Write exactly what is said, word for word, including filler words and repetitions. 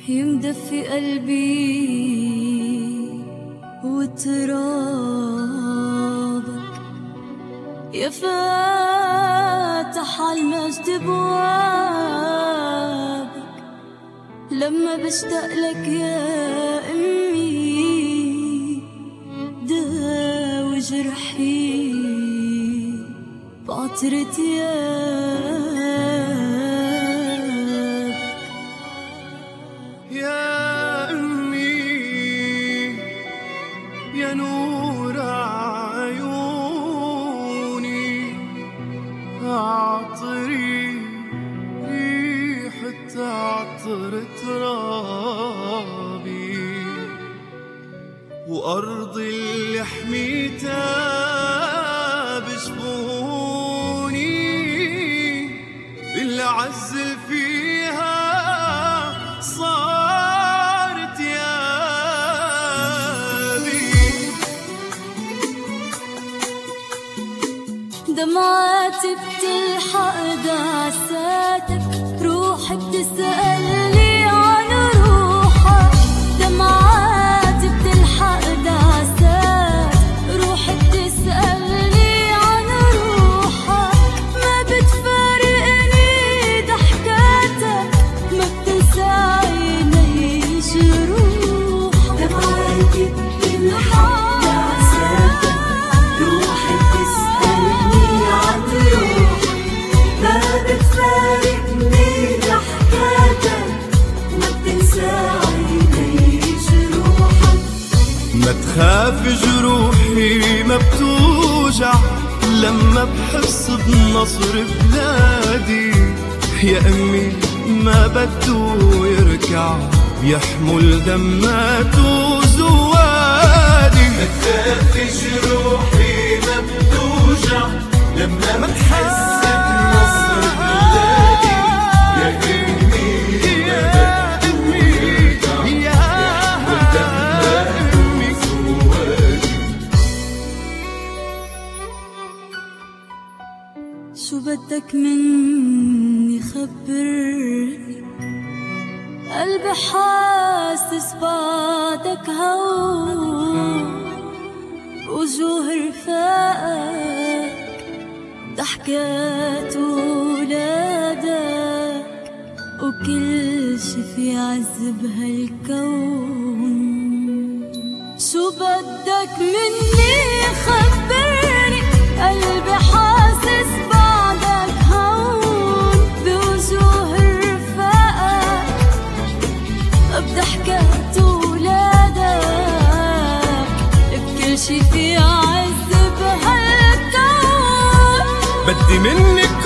يمدفي قلبي وترابك، يا فاتح عالمجد بوابك. لما بشتاق لك يا أمي داوي جرحي بعطرة ثيابك. يا أمي يا نور عيوني، عطري ريحة عطر ترابي، وأرضي اللي حميتها بجفوني، اللي عزل فيها صارت يابي. دمعاتي بتلحق دعساتك، روحي بتسألني عن روحك. دمعاتي بتلحق دعساتك، روحي بتسألني عن روحك. ما بتفارقني ضحكاتك، ما بتنسى عيني جروحك. دمعاتي بتلحق دعساتك، روحي بتسألني عن روحك. ما بتفارقني ضحكاتك، ما بتنسى عيني جروحك. ما تخاف جروحي ما بتوجع لما بحس بنصر بلادي. يا أمي ما بده يركع يحمل دماته زوادي. ما تخاف جروحي ما بتوجع لما بحس بنصر بلادي. يا أمي ما بده يركع يحمل دماته زوادي. شو بدك مني خبرني، قلبي حاسس بعدك هون. وجوه رفاقك ضحكات ولادك، وكل شي في عز بهالكون. شو بدك مني خبرني، قلبي حاسس بعدك هون. بوجوه رفاقك بضحكات ولادك، بكل شي في عز بهالكون. بدي منك